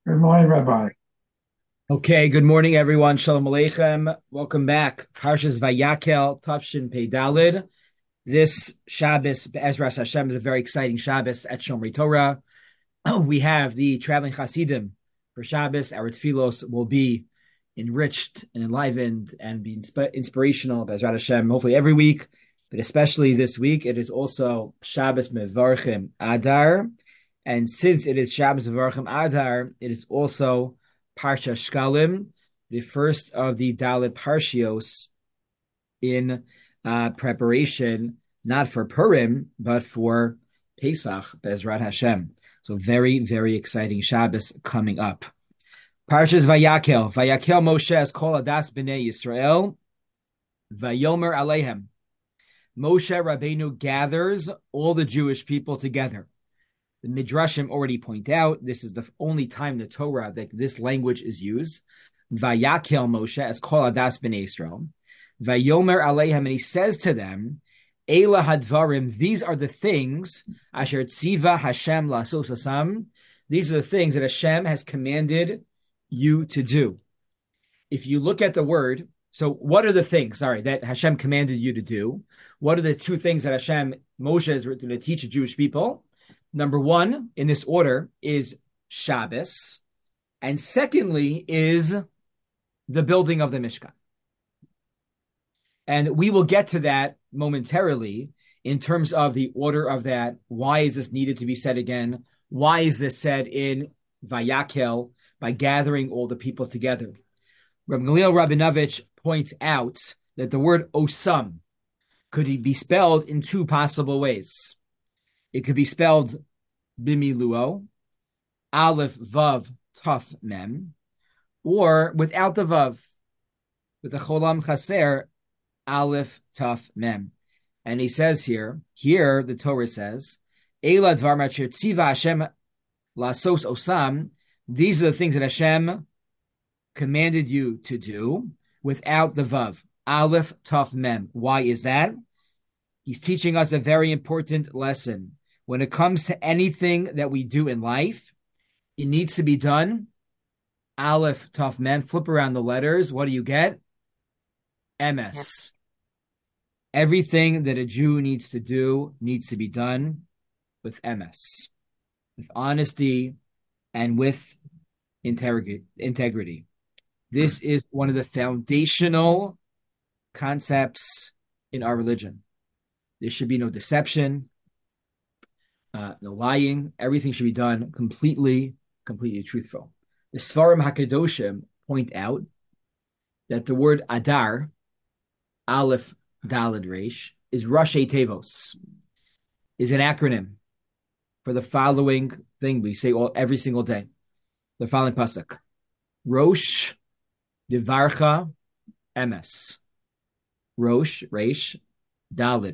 Good morning, Rabbi. Okay, good morning, everyone. Shalom Aleichem. Welcome back. Parshas Vayakel, Tafshin Pei Dalid. This Shabbos, Ezras Hashem, is a very exciting Shabbos at Shomrei Torah. We have the traveling Hasidim for Shabbos. Our tefillos will be enriched and enlivened and be inspirational, Bezrat Hashem, hopefully every week, but especially this week. It is also Shabbos Mevarchim Adar. And since it is Shabbos Mevarchim Adar, it is also Parsha Shkalim, the first of the Dalit Parshios in preparation, not for Purim, but for Pesach, Bezrat Hashem. So very, very exciting Shabbos coming up. Parshas Vayakel. Vayakel Moshe as kol adas b'nei Yisrael. Vayomer aleihem. Moshe Rabbeinu gathers all the Jewish people together. The Midrashim already point out this is the only time in the Torah that this language is used. Vayakel Moshe as kol adas b'nei Yisrael. Vayomer aleihem, and he says to them, Eila hadvarim, these are the things, asher tziva Hashem lasos asam, these are the things that Hashem has commanded you to do. If you look at the word, so what are the things, that Hashem commanded you to do? What are the two things that Moshe is going to teach the Jewish people? Number one, in this order, is Shabbos. And secondly is the building of the Mishkan. And we will get to that momentarily in terms of the order of that. Why is this needed to be said again? Why is this said in Vayakel by gathering all the people together? Reb Gamliel Rabinovich points out that the word osam could be spelled in two possible ways. It could be spelled bimiluo, aleph vav taf mem, or without the vav, with the cholam chaser, aleph taf mem. And he says here the Torah says, Eila dvar ma'asher tziva Hashem lasos osam, these are the things that Hashem commanded you to do, without the vav, aleph taf mem. Why is that? He's teaching us a very important lesson. When it comes to anything that we do in life, it needs to be done aleph taf mem. Flip around the letters. What do you get? MS. Everything that a Jew needs to do needs to be done with MS, with honesty and with integrity. This is one of the foundational concepts in our religion. There should be no deception, no lying. Everything should be done completely truthful. The Sfarim HaKadoshim point out that the word Adar, Aleph Daled Reish, is Rashi Tevos, is an acronym for the following thing we say every single day. The following pasuk: Rosh Divarcha Emes. Rosh Reish Daled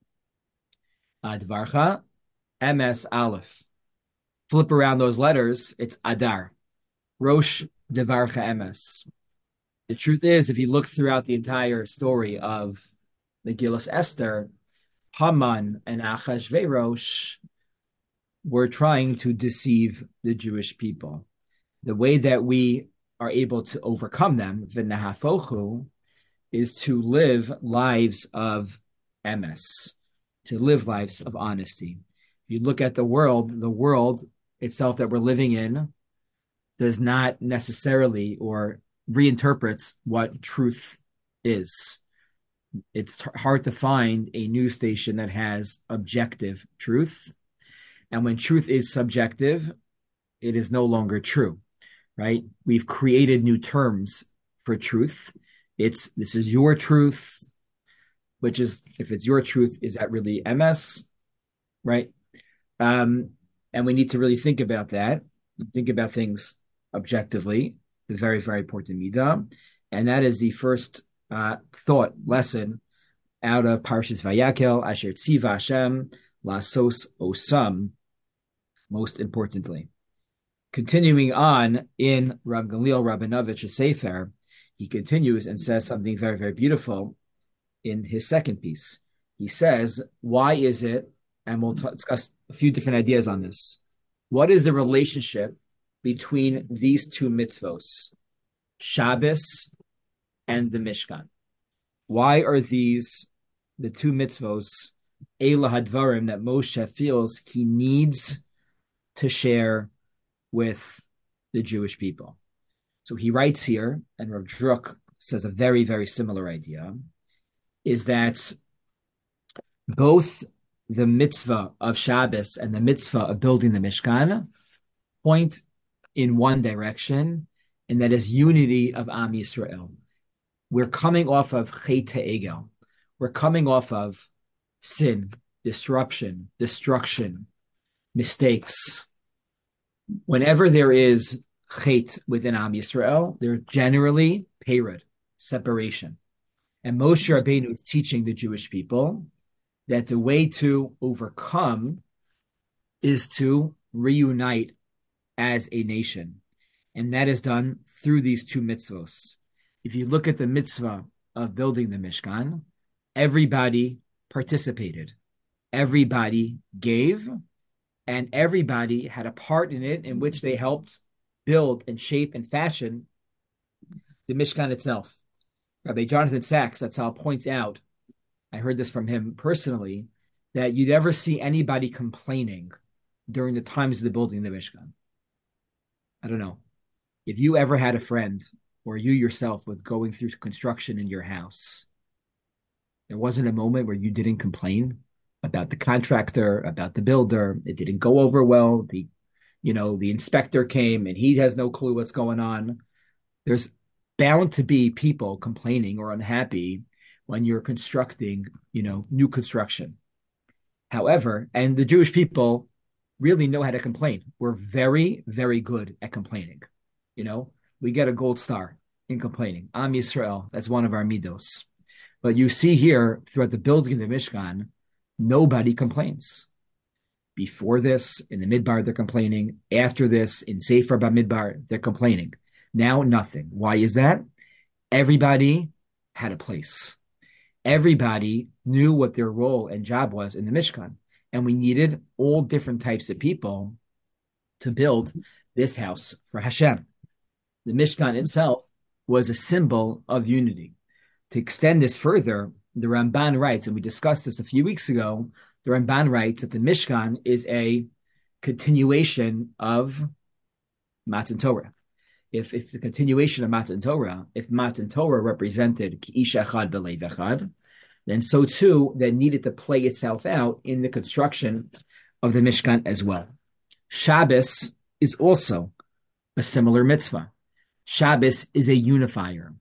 Divarcha Emes Aleph. Flip around those letters, it's Adar. Rosh Divarcha Emes. The truth is, if you look throughout the entire story of Megillas Esther, Haman and Achashverosh were trying to deceive the Jewish people. The way that we are able to overcome them, v'nahafochu, is to live lives of emes, to live lives of honesty. If you look at the world itself that we're living in does not necessarily or reinterprets what truth is. It's hard to find a news station that has objective truth. And when truth is subjective, it is no longer true, right? We've created new terms for truth. This is your truth, which is, if it's your truth, is that really MS, right? And we need to really think about that, think about things objectively, the very, very important midah. And that is the first thought lesson out of Parshas Vayakel, Asher Tziva Hashem Lasos Osam, most importantly. Continuing on in Rav Gamliel Rabinovich's Sefer, he continues and says something very, very beautiful in his second piece. He says, why is it, and we'll discuss a few different ideas on this, what is the relationship between these two mitzvos, Shabbos and the Mishkan? Why are these the two mitzvos, Eila Hadvarim, that Moshe feels he needs to share with the Jewish people? So he writes here, and Rav Druk says a very, very similar idea, is that both the mitzvah of Shabbos and the mitzvah of building the Mishkan point in one direction, and that is unity of Am Yisrael. We're coming off of Chet HaEgel. We're coming off of sin, disruption, destruction, mistakes. Whenever there is Chet within Am Yisrael, there's generally Perud, separation. And Moshe Rabbeinu is teaching the Jewish people that the way to overcome is to reunite as a nation. And that is done through these two mitzvos. If you look at the mitzvah of building the Mishkan, everybody participated. Everybody gave, and everybody had a part in it in which they helped build and shape and fashion the Mishkan itself. Rabbi Jonathan Sachs, that's how, points out, I heard this from him personally, that you never see anybody complaining during the times of the building of the Mishkan. I don't know. If you ever had a friend, or you yourself was going through construction in your house, there wasn't a moment where you didn't complain about the contractor, about the builder. It didn't go over well. The inspector came and he has no clue what's going on. There's bound to be people complaining or unhappy when you're constructing, new construction. However, and the Jewish people really know how to complain. We're very, very good at complaining. We get a gold star in complaining. Am Yisrael, that's one of our midos. But you see here, throughout the building of the Mishkan, nobody complains. Before this, in the Midbar, they're complaining. After this, in Sefer Bamidbar, they're complaining. Now, nothing. Why is that? Everybody had a place. Everybody knew what their role and job was in the Mishkan. And we needed all different types of people to build this house for Hashem. The Mishkan itself was a symbol of unity. To extend this further, the Ramban writes, and we discussed this a few weeks ago, the Ramban writes that the Mishkan is a continuation of Matan Torah. If it's the continuation of Matan Torah, if Matan Torah represented Ki'ish Echad B'Lev Echad, then so too, that needed to play itself out in the construction of the Mishkan as well. Shabbos is also a similar mitzvah. Shabbos is a unifier.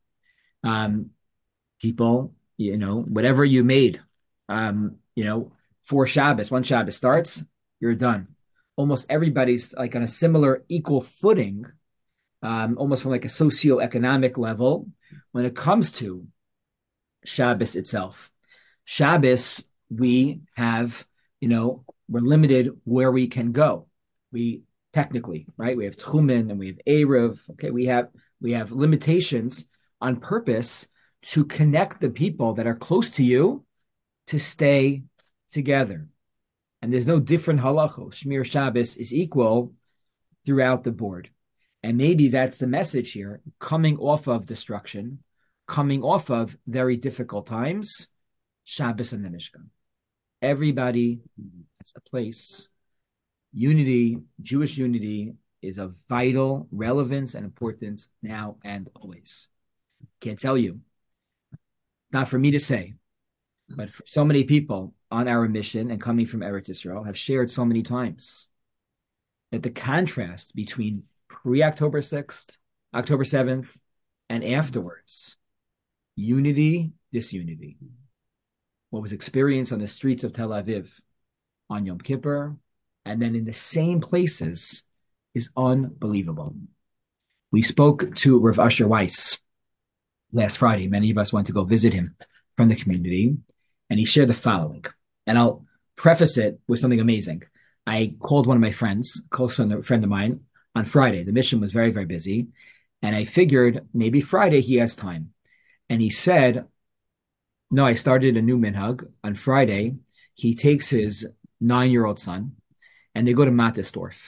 People, whatever you made, for Shabbos, once Shabbos starts, you're done. Almost everybody's like on a similar equal footing, almost from like a socioeconomic level when it comes to Shabbos itself. Shabbos, we have, we're limited where we can go. We technically, right? We have Tchumen and we have Erev. Okay, we have limitations on purpose to connect the people that are close to you to stay together. And there's no different halachos. Shmir Shabbos is equal throughout the board. And maybe that's the message here, coming off of destruction, coming off of very difficult times, Shabbos and the Mishkan. Everybody has a place. Unity, Jewish unity, is of vital relevance and importance now and always. Can't tell you. Not for me to say, but for so many people on our mission and coming from Eretz Yisrael have shared so many times that the contrast between pre-October 6th, October 7th, and afterwards, unity, disunity. What was experienced on the streets of Tel Aviv on Yom Kippur, and then in the same places, is unbelievable. We spoke to Rav Asher Weiss last Friday. Many of us went to go visit him from the community, and he shared the following. And I'll preface it with something amazing. I called one of my friends, a close friend of mine, on Friday. The mission was very, very busy. And I figured maybe Friday he has time. And he said, no, I started a new minhag. On Friday, he takes his 9-year-old son and they go to Mattisdorf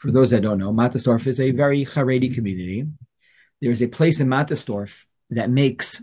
For those that don't know, Mattersdorf is a very Haredi community. There's a place in Mattersdorf that makes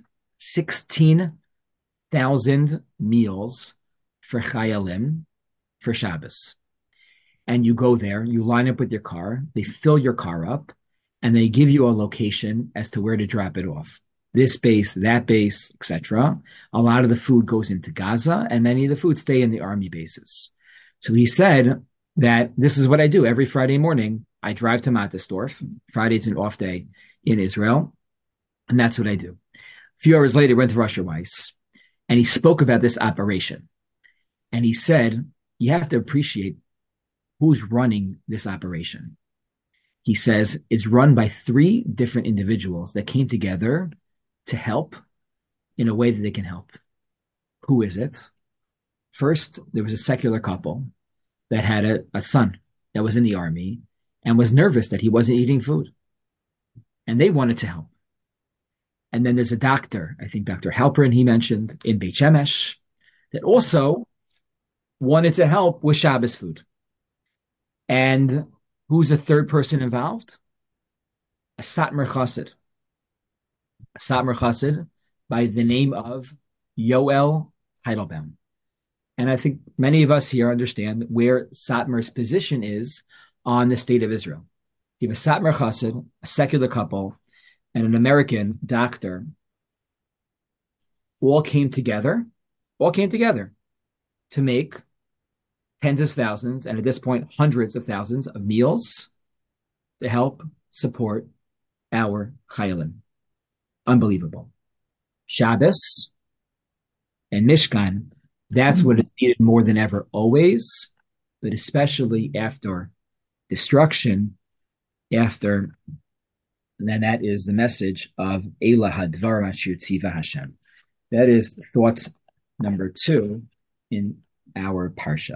16,000 meals for Chayalim for Shabbos. And you go there, you line up with your car, they fill your car up, and they give you a location as to where to drop it off. This base, that base, etc. A lot of the food goes into Gaza, and many of the food stay in the army bases. So he said that this is what I do every Friday morning. I drive to Mattersdorf. Friday's an off day in Israel, and that's what I do. A few hours later, went to Russia Weiss, and he spoke about this operation. And he said, you have to appreciate who's running this operation. He says it's run by 3 different individuals that came together to help in a way that they can help. Who is it? First, there was a secular couple that had a son that was in the army and was nervous that he wasn't eating food. And they wanted to help. And then there's a doctor, I think Dr. Halperin, he mentioned, in Beit Shemesh, that also wanted to help with Shabbos food. And who's the third person involved? A Satmar Chassid. A Satmar Chassid by the name of Yoel Heidelbaum. And I think many of us here understand where Satmar's position is on the state of Israel. You have a Satmar Chassid, a secular couple, and an American doctor all came together to make tens of thousands, and at this point, hundreds of thousands of meals to help support our Chayalim. Unbelievable. Shabbos and Mishkan, that's what is needed more than ever always, but especially after destruction, and then that is the message of Eila Hadvar Mashu Tziva Hashem. That is thought number 2 in our parsha.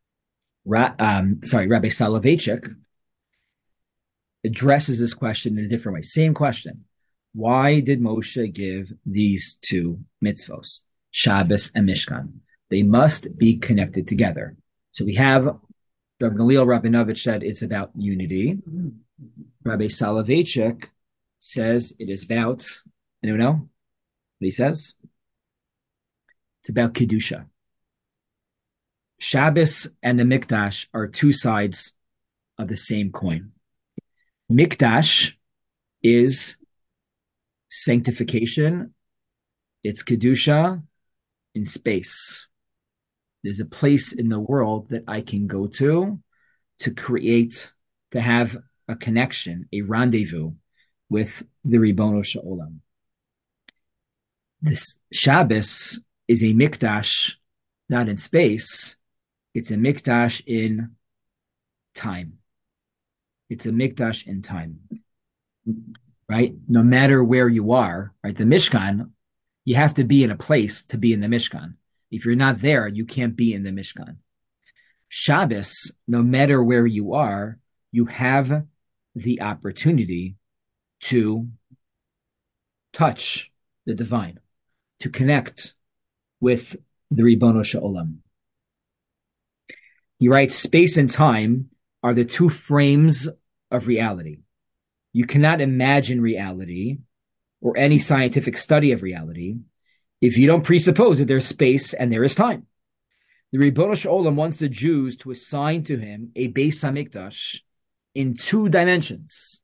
Rabbi Soloveitchik addresses this question in a different way. Same question. Why did Moshe give these 2 mitzvos, Shabbos and Mishkan? They must be connected together. So we have Rabbi Gamliel Rabinovich said it's about unity. Rabbi Soloveitchik says it is about, anyone know what he says? It's about Kedusha. Shabbos and the Mikdash are 2 sides of the same coin. Mikdash is sanctification. It's Kedusha in space. There's a place in the world that I can go to create, to have a connection, a rendezvous with the Ribono Shel Olam. This Shabbos is a Mikdash, not in space. It's a Mikdash in time. It's a Mikdash in time, right? No matter where you are, right? The Mishkan, you have to be in a place to be in the Mishkan. If you're not there, you can't be in the Mishkan. Shabbos, no matter where you are, you have the opportunity to touch the divine, to connect with the Ribono Shel Olam. He writes, space and time are the 2 frames of reality. You cannot imagine reality or any scientific study of reality if you don't presuppose that there's space and there is time. The Ribono Shel Olam wants the Jews to assign to him a Beis HaMikdash in 2 dimensions.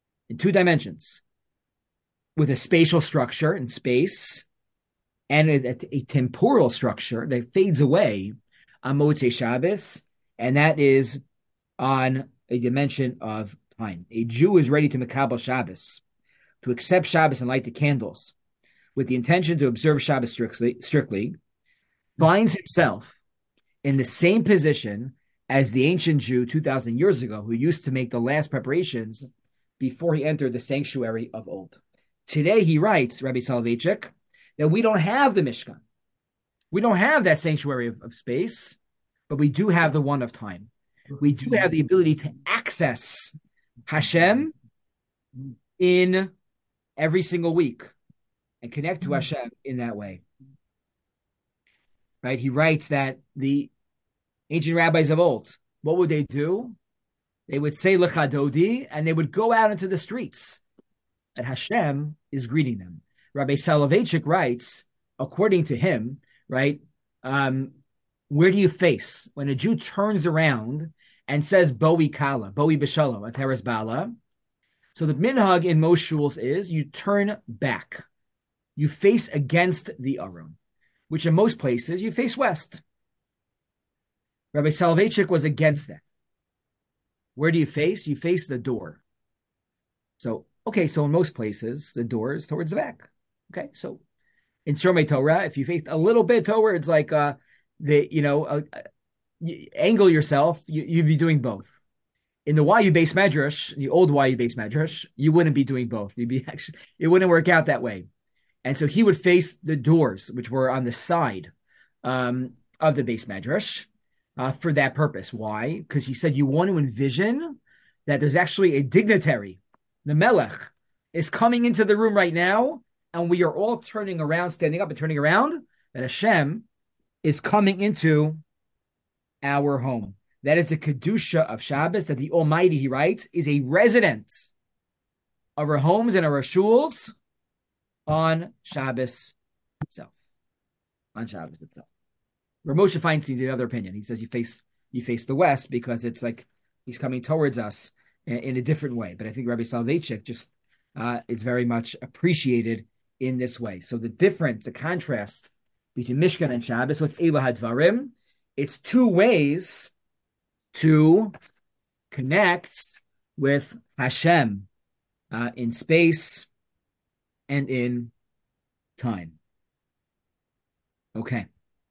With a spatial structure in space and a temporal structure that fades away on Motzei Shabbos, and that is on a dimension of time. A Jew is ready to Mekabel Shabbos, to accept Shabbos and light the candles, with the intention to observe Shabbos strictly, finds himself in the same position as the ancient Jew 2,000 years ago, who used to make the last preparations before he entered the sanctuary of old. Today, he writes, Rabbi Soloveitchik, that we don't have the Mishkan. We don't have that sanctuary of space, but we do have the one of time. We do have the ability to access Hashem in every single week and connect to Hashem in that way. Right? He writes that the ancient rabbis of old, what would they do? They would say Lechadodi, and they would go out into the streets. And Hashem is greeting them. Rabbi Soloveitchik writes, according to him, right, where do you face? When a Jew turns around and says, Boi Kala, Boi B'Shalom, Ateres Bala, so the minhag in most shuls is you turn back. You face against the Aron, which in most places you face west. Rabbi Soloveitchik was against that. Where do you face? You face the door. So, okay, so in most places, the door is towards the back. Okay, so in Shomrei Torah, if you face a little bit towards like you angle yourself, you'd be doing both. In the YU base medrash, the old YU base medrash, you wouldn't be doing both. It wouldn't work out that way. And so he would face the doors, which were on the side of the base medrash. For that purpose. Why? Because he said you want to envision that there's actually a dignitary, the Melech, is coming into the room right now, and we are all turning around, standing up and turning around, that Hashem is coming into our home. That is the Kedusha of Shabbos, that the Almighty, he writes, is a resident of our homes and our shuls on Shabbos itself. On Shabbos itself. Moshe Feinstein did the other opinion. He says you face the west because it's like he's coming towards us in a different way. But I think Rabbi Soloveitchik just is very much appreciated in this way. So the contrast between Mishkan and Shabbos, what's Eila Hadvarim? It's two ways to connect with Hashem in space and in time. Okay.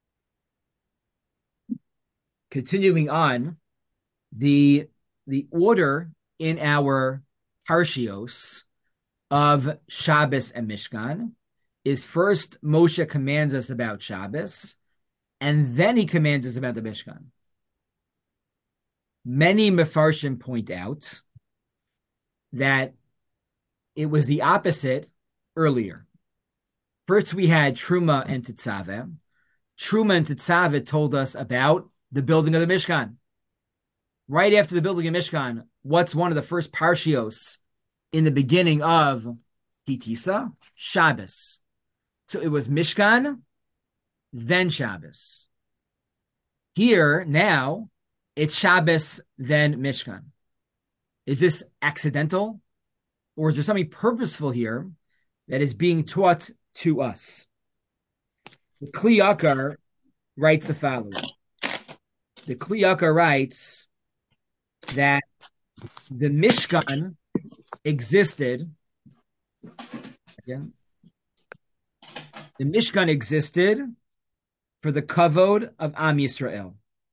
Continuing on, the order in our Parshios of Shabbos and Mishkan is first Moshe commands us about Shabbos, and then he commands us about the Mishkan. Many Mefarshim point out that it was the opposite earlier. First we had Truma and Tetzaveh. Truma and Tetzaveh told us about the building of the Mishkan. Right after the building of Mishkan, what's one of the first parshios in the beginning of Kitisa? Shabbos. So it was Mishkan, then Shabbos. Here, now, it's Shabbos, then Mishkan. Is this accidental? Or is there something purposeful here that is being taught to us? The Kli Yakar writes the following. The Kli Yakar writes that the Mishkan existed. Again, the Mishkan existed for the kavod of Am Yisrael.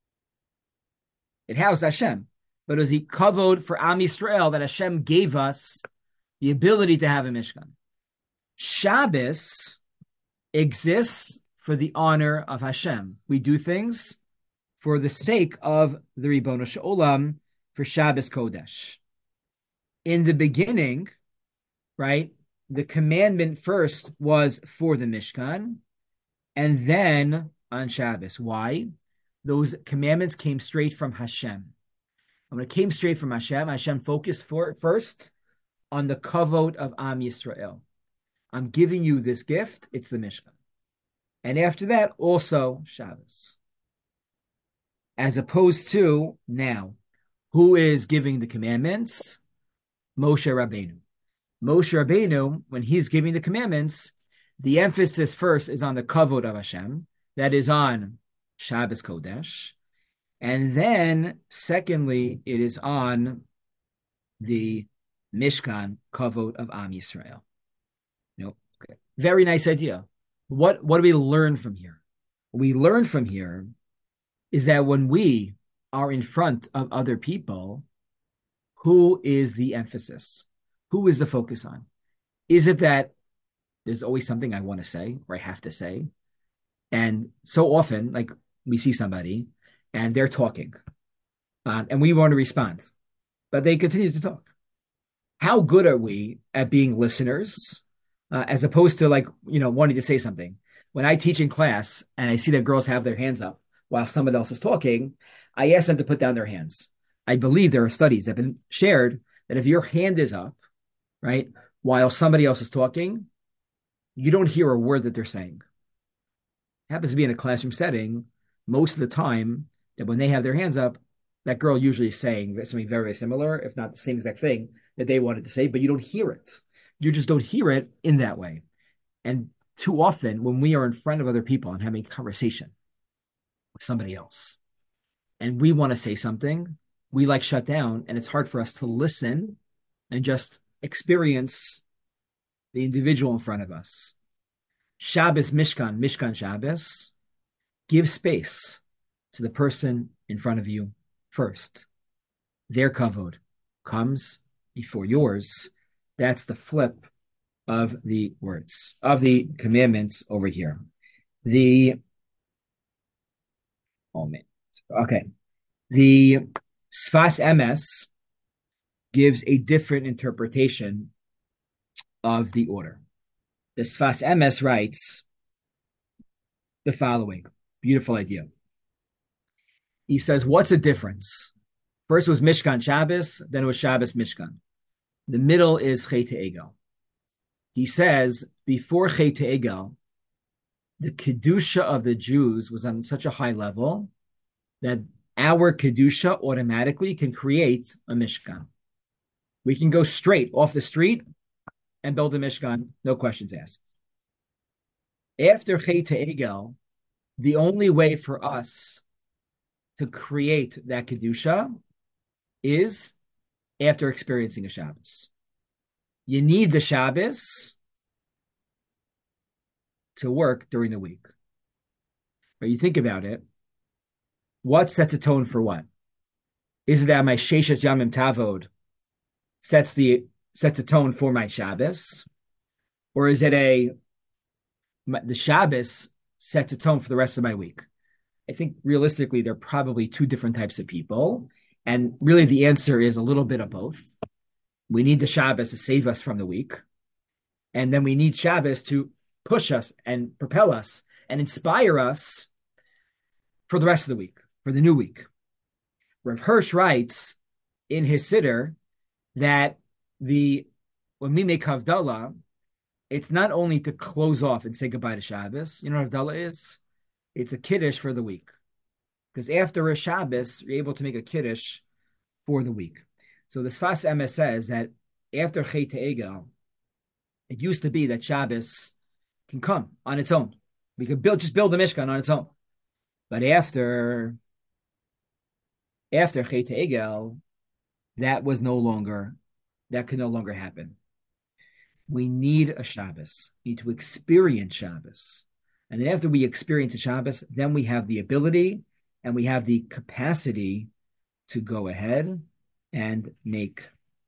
It housed Hashem, but it was the kavod for Am Yisrael that Hashem gave us the ability to have a Mishkan. Shabbos exists for the honor of Hashem. We do things for the sake of the Ribono Shel Olam, for Shabbos Kodesh. In the beginning, right, the commandment first was for the Mishkan, and then on Shabbos. Why? Those commandments came straight from Hashem. And when it came straight from Hashem, Hashem focused first on the kavod of Am Yisrael. I'm giving you this gift, it's the Mishkan. And after that, also Shabbos. As opposed to now, who is giving the commandments? Moshe Rabbeinu. Moshe Rabbeinu, when he's giving the commandments, the emphasis first is on the kavod of Hashem, that is on Shabbos Kodesh, and then secondly, it is on the Mishkan kavod of Am Yisrael. Okay. Very nice idea. What do we learn from here? What we learn from here is that when we are in front of other people, who is the emphasis? Who is the focus on? Is it that there's always something I want to say or I have to say? And so often, like we see somebody and they're talking and we want to respond, but they continue to talk. How good are we at being listeners as opposed to wanting to say something? When I teach in class and I see that girls have their hands up while someone else is talking, I ask them to put down their hands. I believe there are studies that have been shared that if your hand is up, right, while somebody else is talking, you don't hear a word that they're saying. It happens to be in a classroom setting most of the time that when they have their hands up, that girl usually is saying something very, very similar, if not the same exact thing that they wanted to say, but you don't hear it. You just don't hear it in that way. And too often, when we are in front of other people and having a conversation with somebody else, and we want to say something, we like shut down, and it's hard for us to listen and just experience the individual in front of us. Shabbos Mishkan, Mishkan Shabbos, give space to the person in front of you first. Their kavod comes before yours. That's the flip of the words, of the commandments over here. The Sfas Emes gives a different interpretation of the order. The Sfas Emes writes the following beautiful idea. He says, what's the difference? First was Mishkan Shabbos, then it was Shabbos Mishkan. The middle is Chet Egel. He says, before Chet Egel, the Kedusha of the Jews was on such a high level that our Kedusha automatically can create a Mishkan. We can go straight off the street and build a Mishkan, no questions asked. After Chet Egel, the only way for us to create that Kedusha is after experiencing a Shabbos. You need the Shabbos to work during the week. But you think about it, what sets a tone for what? Is it that my Sheshet Yamim Tavod sets a tone for my Shabbos? Or is it the Shabbos sets a tone for the rest of my week? I think realistically, there are probably two different types of people. And really the answer is a little bit of both. We need the Shabbos to save us from the week. And then we need Shabbos to push us and propel us and inspire us for the rest of the week, for the new week. Rav Hirsch writes in his Siddur that when we make Havdalah, it's not only to close off and say goodbye to Shabbos. You know what Havdalah is? It's a Kiddush for the week. Because after a Shabbos, you're able to make a Kiddush for the week. So the Sfas Emes says that after Chet Egel, it used to be that Shabbos can come on its own. We could just build the Mishkan on its own. But after Chet Egel, that could no longer happen. We need a Shabbos. We need to experience Shabbos. And then after we experience a Shabbos, then we have the ability and we have the capacity to go ahead and make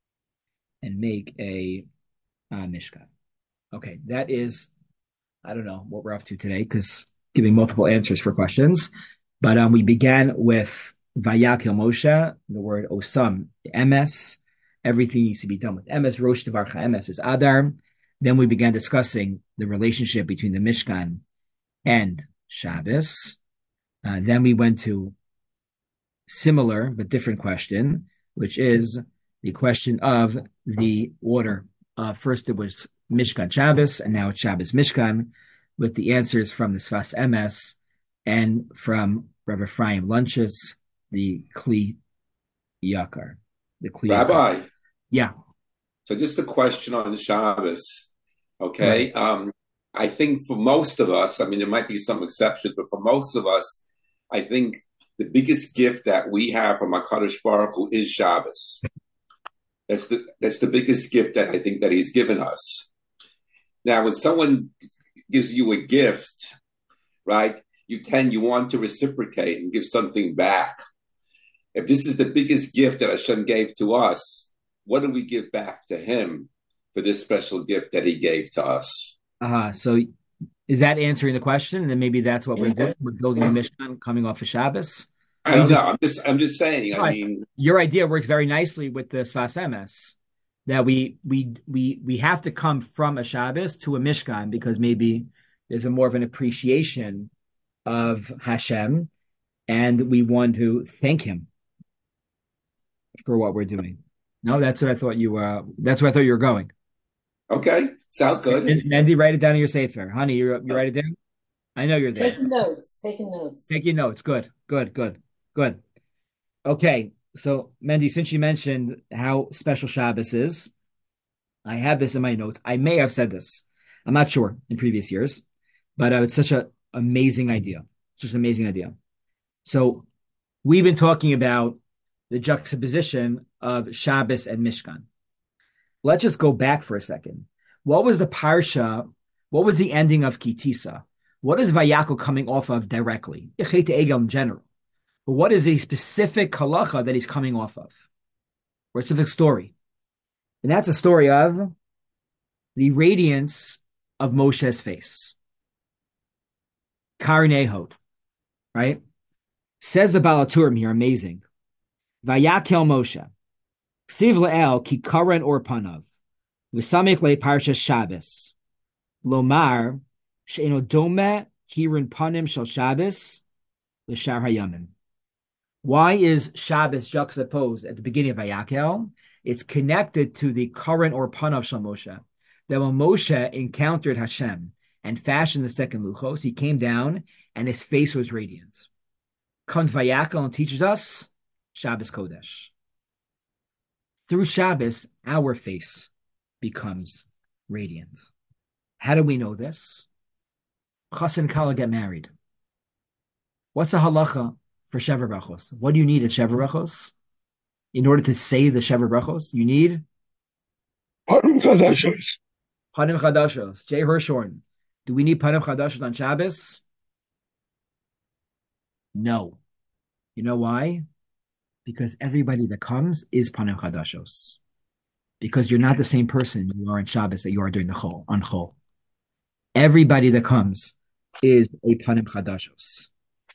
a Mishkan. Okay, that is, I don't know what we're up to today because giving multiple answers for questions. But we began with Vayakel Moshe, the word Osam, Emes. Everything needs to be done with Emes. Rosh Devarcha Emes is Adar. Then we began discussing the relationship between the Mishkan and Shabbos. Then we went to similar but different question, which is the question of the order. First it was Mishkan Shabbos, and now it's Shabbos Mishkan, with the answers from the Sfas Emes and from Rabbi Ephraim Lunches, the Kli Yakar. Rabbi. Yeah. So just a question on the Shabbos. Okay. Right. I think for most of us, I mean, there might be some exceptions, but for most of us, I think the biggest gift that we have from HaKadosh Baruch Hu is Shabbos. That's the biggest gift that I think that He's given us. Now, when someone gives you a gift, right, you want to reciprocate and give something back. If this is the biggest gift that Hashem gave to us, what do we give back to Him for this special gift that He gave to us? So is that answering the question? And then maybe that's what we're doing. We're building a Mishkan coming off of Shabbos. I don't know. I'm just saying. I mean, your idea works very nicely with the Sfas Emes that we have to come from a Shabbos to a Mishkan because maybe there's more of an appreciation of Hashem, and we want to thank Him. for what we're doing. No, that's what I thought that's where I thought you were going. Okay, sounds good. Mandy, write it down in your safer. Honey, you write it down? I know you're there. Taking notes, taking notes. Taking notes. Good, good, good, good. Okay, so Mandy, since you mentioned how special Shabbos is, I have this in my notes. I may have said this. I'm not sure in previous years, but it's such an amazing idea. Just an amazing idea. So we've been talking about the juxtaposition of Shabbos and Mishkan. Let's just go back for a second. What was the parsha? What was the ending of Kitisa? What is Vayakol coming off of directly? Yechet Egel in general. But what is a specific halacha that he's coming off of? Or a specific story? And that's a story of the radiance of Moshe's face. Karnehod, right? Says the Baal HaTurim here, amazing. Vayakel Moshe. Ksiv le'el ki karen or panav. V'samich le parsha Shabbos. Lomar she'eno dome kirin panim shel Shabbos l'shar hayamim. Why is Shabbos juxtaposed at the beginning of Vayakel? It's connected to the current or panav shel Moshe. That when Moshe encountered Hashem and fashioned the second luchos, he came down and his face was radiant. Comes Vayakel and teaches us Shabbos Kodesh. Through Shabbos, our face becomes radiant. How do we know this? Chas and Kala get married. What's the halacha for Shever Brachos? What do you need at Shever Brachos? In order to say the Shever Brachos, you need Panim Chadashos. Panim Chadashos. Jay Hirshhorn. Do we need Panim Chadashos on Shabbos? No. You know why? Because everybody that comes is Panim Chadashos. Because you're not the same person you are on Shabbos that you are during the Chol, on Chol. Everybody that comes is a Panim Chadashos.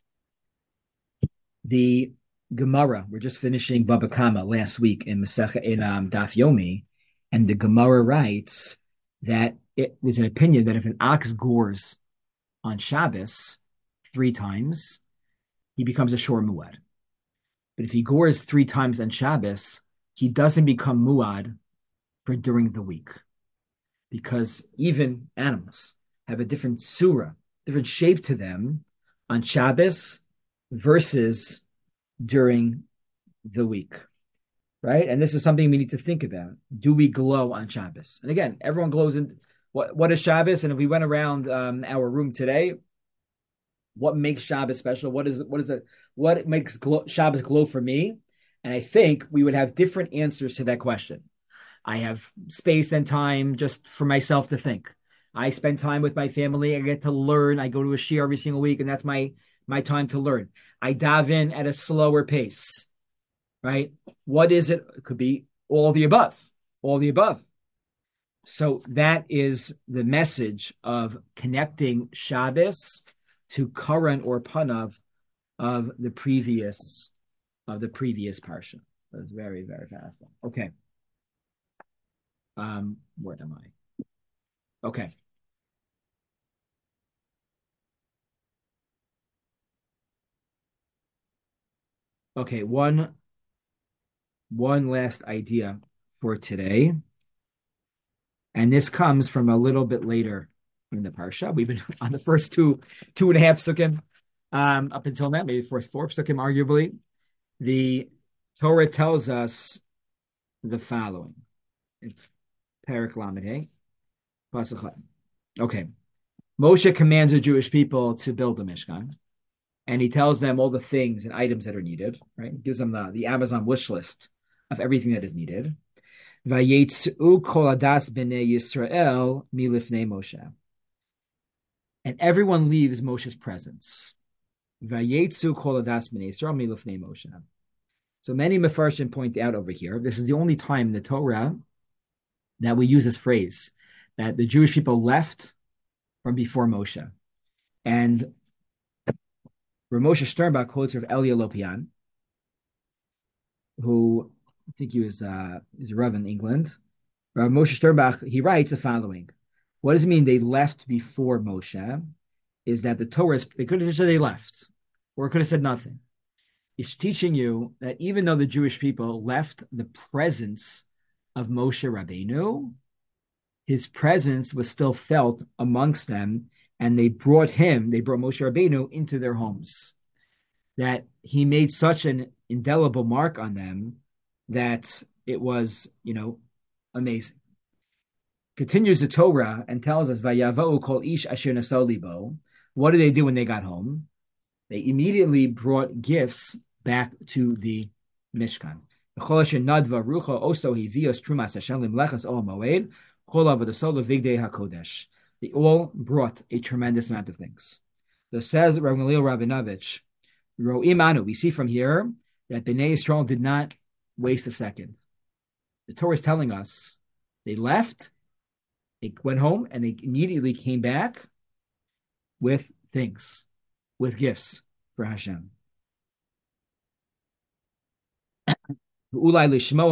The Gemara, we're just finishing Baba Kama last week in Daf Yomi, and the Gemara writes that it was an opinion that if an ox gores on Shabbos 3 times, he becomes a shor muad. But if he gores 3 times on Shabbos, he doesn't become muad for during the week. Because even animals have a different surah, different shape to them on Shabbos versus during the week. Right? And this is something we need to think about. Do we glow on Shabbos? And again, everyone glows in what is Shabbos? And if we went around our room today, what makes Shabbos special? What makes Shabbos glow for me? And I think we would have different answers to that question. I have space and time just for myself to think. I spend time with my family. I get to learn. I go to a shiur every single week, and that's my time to learn. I dive in at a slower pace, right? What is it? It could be all the above, all the above. So that is the message of connecting Shabbos to Karan or Panav of the previous parsha. That's very, very powerful. Okay. Where am I? Okay. Okay, one last idea for today. And this comes from a little bit later in the parsha. We've been on the first two and a half psukim up until now, maybe first 4 psukim, arguably. The Torah tells us the following. It's Perek Lamed Hey. Okay. Moshe commands the Jewish people to build a Mishkan. And he tells them all the things and items that are needed, right? He gives them the Amazon wish list of everything that is needed. Vayetzu kol adas b'nei Yisrael milifnei Moshe. And everyone leaves Moshe's presence. Vayetzu kol adas b'nei Yisrael milifnei Moshe. So many Mefarshim point out over here, this is the only time in the Torah that we use this phrase, that the Jewish people left from before Moshe. And Rav Moshe Sternbach quotes Rav Elia Lopian, who I think he was a Rav in England. Rav Moshe Sternbach, he writes the following. What does it mean they left before Moshe? Is that the Torah, they could have just said they left, or it could have said nothing. It's teaching you that even though the Jewish people left the presence of Moshe Rabbeinu, his presence was still felt amongst them, and they brought Moshe Rabbeinu into their homes. That he made such an indelible mark on them that it was, amazing. Continues the Torah and tells us, "Vayavau kol ish asher nasau libo." What did they do when they got home? They immediately brought gifts back to the Mishkan. They all brought a tremendous amount of things. So says Rav Gamliel Rabinovich, we see from here that Bnei Yisrael did not waste a second. The Torah is telling us they left, they went home, and they immediately came back with things, with gifts for Hashem. What does it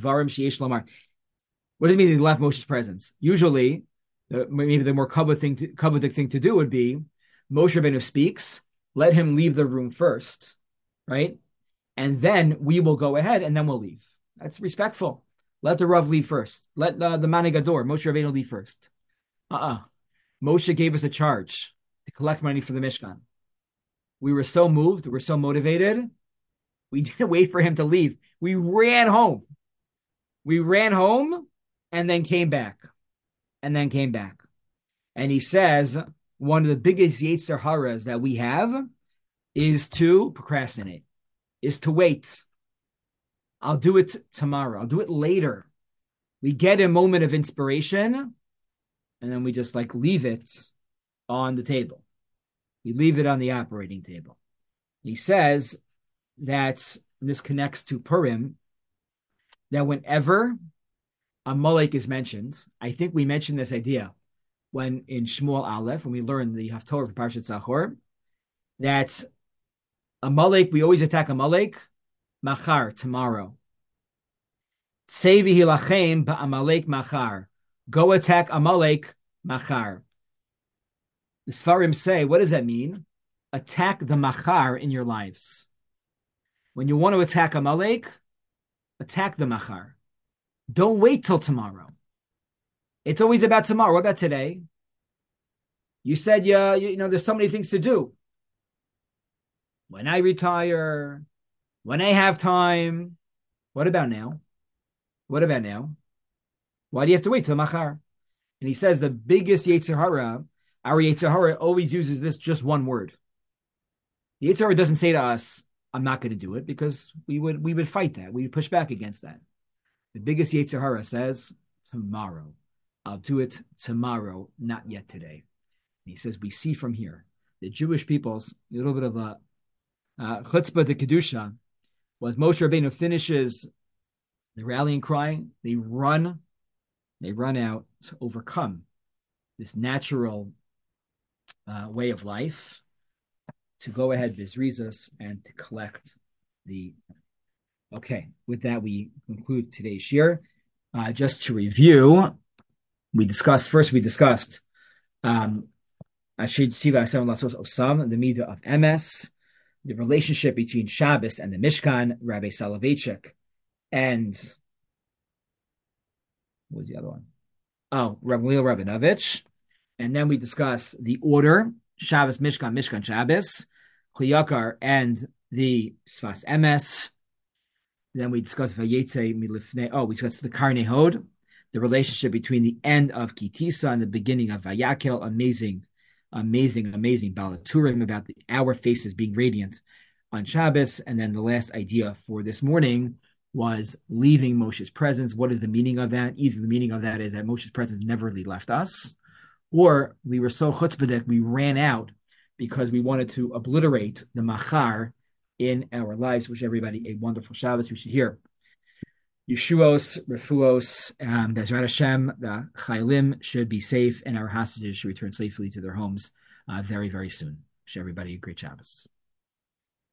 mean they left Moshe's presence? Usually, maybe the more coveted thing to do would be Moshe Rabbeinu speaks, let him leave the room first, right? And then we will go ahead and then we'll leave. That's respectful. Let the Rav leave first. Let the Manigador, Moshe Rabbeinu, leave first. Moshe gave us a charge to collect money for the Mishkan. We were so moved, we were so motivated, we didn't wait for him to leave. We ran home. We ran home and then came back. And he says, one of the biggest Yetzer Haras that we have is to procrastinate, is to wait. I'll do it tomorrow. I'll do it later. We get a moment of inspiration and then we just leave it on the table. We leave it on the operating table. He says that, and this connects to Purim, that whenever Amalek is mentioned, I think we mentioned this idea when in Shmuel Aleph, when we learned the Haftorah for Parshat Zachor, that Amalek, we always attack Amalek, machar, tomorrow. Sevi hilachem ba'amalek machar. Go attack Amalek machar. The Sfarim say, what does that mean? Attack the machar in your lives. When you want to attack Amalek, attack the machar. Don't wait till tomorrow. It's always about tomorrow. What about today? You said, there's so many things to do. When I retire, when I have time. What about now? Why do you have to wait till machar? And he says the biggest Yetzer Hara, our Yetzer Hara always uses this just one word. The Yetzer Hara doesn't say to us, I'm not going to do it, because we would fight that. We would push back against that. The biggest Yetzer Hara says, tomorrow. I'll do it tomorrow, not yet today. And he says, we see from here, the Jewish people's a little bit of a chutzpah de kedusha, was Moshe Rabbeinu finishes the rallying cry, they run out to overcome this natural way of life, to go ahead, Bizrizos, and to collect the. Okay, with that, we conclude today's shir. Just to review, we discussed the midah of MS, the relationship between Shabbos and the Mishkan, Rabbi Soloveitchik, and what was the other one? Rav Gamliel Rabinovich. And then we discussed the order, Shabbos, Mishkan, Mishkan, Shabbos, Kli Yakar, and the Sfas Emes. Then we discussed Vayetze Milifnei. We discussed the Karnei Hod, the relationship between the end of Kitisa and the beginning of Vayakel. Amazing Balaturim about our faces being radiant on Shabbos. And then the last idea for this morning was leaving Moshe's presence. What is the meaning of that? Either the meaning of that is that Moshe's presence never really left us, or we were so chutzpah we ran out because we wanted to obliterate the machar in our lives. Wish everybody a wonderful Shabbos. We should hear Yeshuos, Refuos, Bezrat Hashem. The Chayalim should be safe, and our hostages should return safely to their homes very, very soon. Wish everybody a great Shabbos.